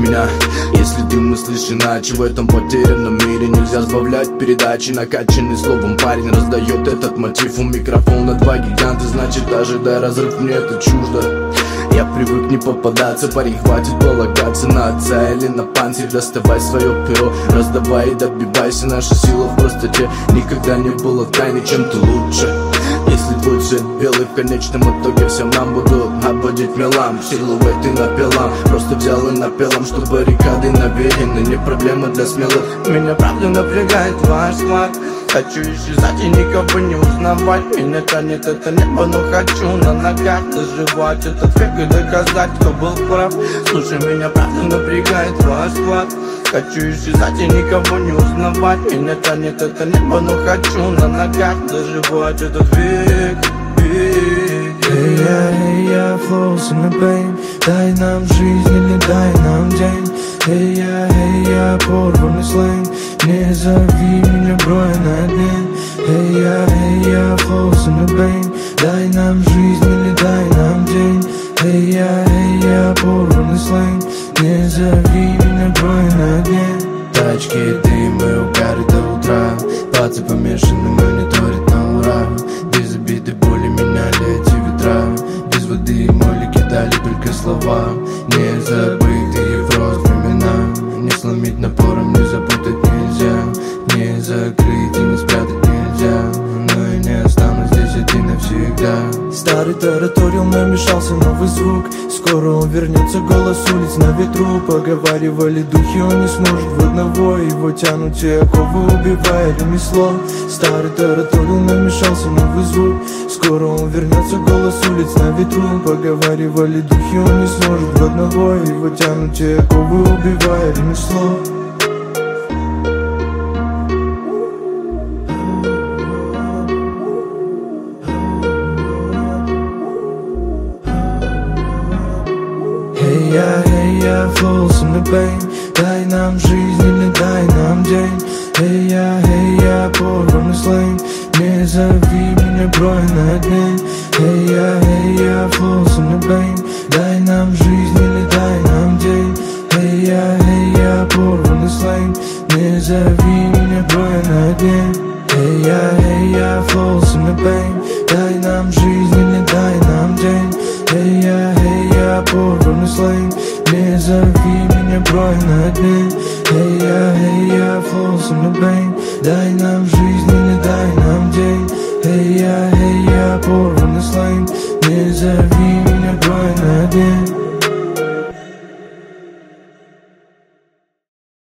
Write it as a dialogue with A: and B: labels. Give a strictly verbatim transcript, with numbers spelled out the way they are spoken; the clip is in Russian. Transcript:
A: меня. Если ты мыслишь иначе, в этом потерянном мире нельзя сбавлять передачи. Накачанный словом парень раздает этот мотив. У микрофона два гиганта, значит ожидай разрыв, мне это чуждо. Я привык не попадаться, парень, хватит полагаться на отца или на панцирь. Доставай свое перо, раздавай и добивайся. Наша сила в простоте, никогда не было тайны, чем ты лучше. Если твой цвет белый, в конечном итоге всем нам будут обводить мелам. Силуэты напелам, просто взял и напелом, что баррикады навеяны, не проблема для смелых. Меня правда напрягает ваш склад. Хочу исчезать и никого не узнавать. Меня тянет это небо, но хочу на ногах доживать этот век и доказать, кто был прав. Слушай, меня правда напрягает ваш склад. Хочу исчезать и никого не узнавать. Меня тянет это небо, но хочу на ногах доживать этот век, век.
B: Эй, я, эй, я, flows in the pain. Дай нам жизнь или дай нам день. Эй, я, эй, я, порванный сленг. Не зови меня броя на день. Эй, я, эй, я, flows in the pain. Дай нам жизнь или дай нам день. Эй, я, эй, я, порванный сленг. Не зови меня броя на день. Тачки, дым и угары до утра. Пацы помешаны, мониторят на ура. Без обиды, боли меняли эти ветра. Без воды и моли кидали только слова. Не забытые в рост времена. Не сломить напором, не запутать нельзя. Не закрыть и не спрятать нельзя. Но я не останусь здесь один навсегда. Старый тараторил, намешался новый звук. Скоро он вернется, голос улиц на ветру. Поговаривали духи, он не сможет в одного. Его тянут те оковы, убивая ремесло. Старый тараторил, намешался новый звук. Скоро он вернется, голос улиц на ветру. Поговаривали духи, он не сможет в одного. Его тянут те оковы, убивая ремесло. Эй, я, эй, я, flows in the pain. Дай нам жизнь или дай нам день. Эй, я, эй, я, порванный сленг. Не зови меня броя на день. Эй, я, эй, я, flows in the pain. Дай нам жизнь или дай нам день. Эй, я, эй, я, порванный сленг. Не зови меня броя на день. Эй, я, эй, я, flows in the pain. Дай нам жизнь или дай нам день. Эй, я, эй, я, порванный сленг. Не зови меня броя на день. Эй, я, эй, я, flows in the pain. Дай нам жизнь или дай нам день. Эй, я, эй, я, порванный сленг. Не зови меня броя на день.